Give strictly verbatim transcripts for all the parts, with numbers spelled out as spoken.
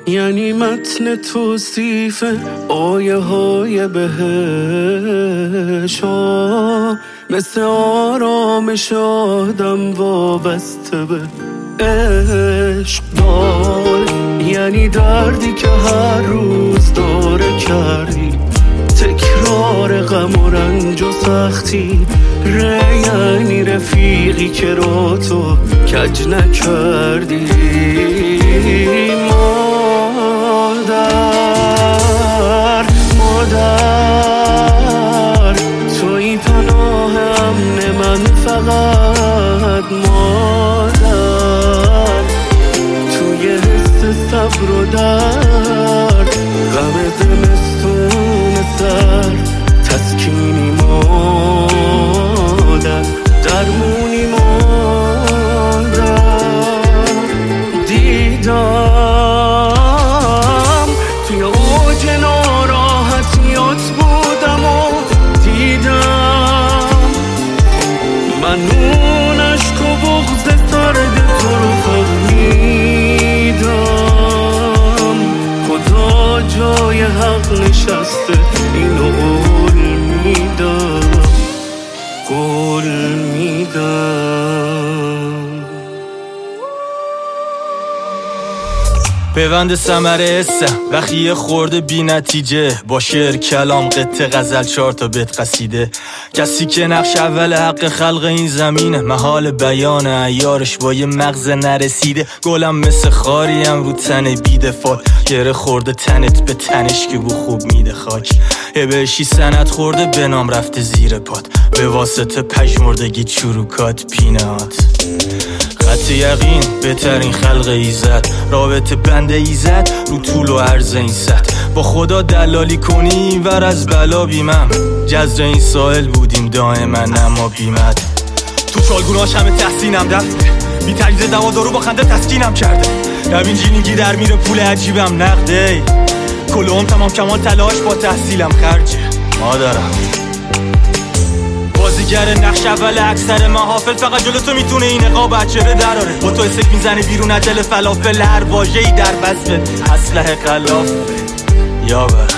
یعنی متن توصیف آیه های بهش مثل آرامش آدم وابسته به عشق دار. یعنی دردی که هر روز داره کردی، تکرار غم و رنج و سختی. ره یعنی رفیقی که را تو کج نکردی. مادر مادر توی پناه امن من فقط. مادر توی حس صبر و درد، غم زمستون سر تسکینی. مادر درمونی. مادر دیدم توی اوج ناراحتیات بودم و دیدم من اون عشق و بغض سرد تو رو فهمیدم. خدا جای حق نشسته اینو قول میدم، قول میدم. پیوند ثمره اسم وقتی یه خورده بی نتیجه، با شعر کلام قطع غزل چهار تا بیت قصیده. کسی که نقش اول حق خلق این زمینه، محال بیان عیارش با یه مغز نرسیده. گلم مثل خاریم رو تن بیدفاع، گره خورده تنت به تنش که بو خوب میده خاک. بهشی سند خورده به نام رفته زیر پات، به واسطه پژمردگی چروکات پینات. خط یقین بهترین خلق ایزد، رابطه بند ایزد رو طول و عرض این سطح. با خدا دلالی کنی ور از بلا بیمم، جزر این سائل بودیم دائما اما بیمد. تو چالگوناش همه تحسینم دفته، بی تجزیه دوادارو با خنده تسکینم کرده. روین جینینگی در میره پول عجیبم نقده، کلهم تمام کمال تلاش با تحصیلم خرجه. مادرم بازیگر نقش اول اکثر محافل، فقط جلو تو میتونه این نقاب بچره دراره. با تو اسک میزنه بیرون از دل فلافل، هر واژه‌ای در وصف اسلحه خلاف یا برم.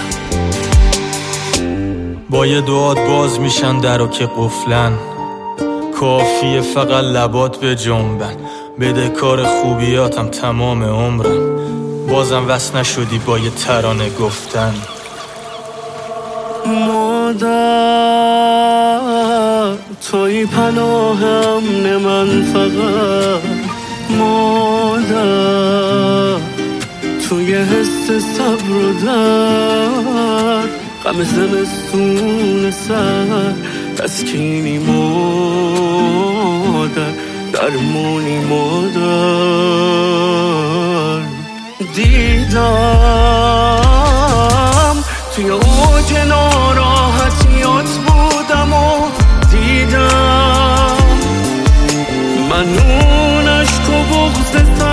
با یه دعات باز میشن درو که قفلن، کافیه فقط لبات به جنبن. بده کار خوبیاتم تمام عمرم، بازم وصل نشدی با یه ترانه گفتن. مادر توی پناه امن من فقط. مادر توی حس صبر و درد، غم زمستون سر تسکینی. مادر درمونی. مادر دیدم توی اوج ناراحتیات بودم و دیدم من اون عشق و بغض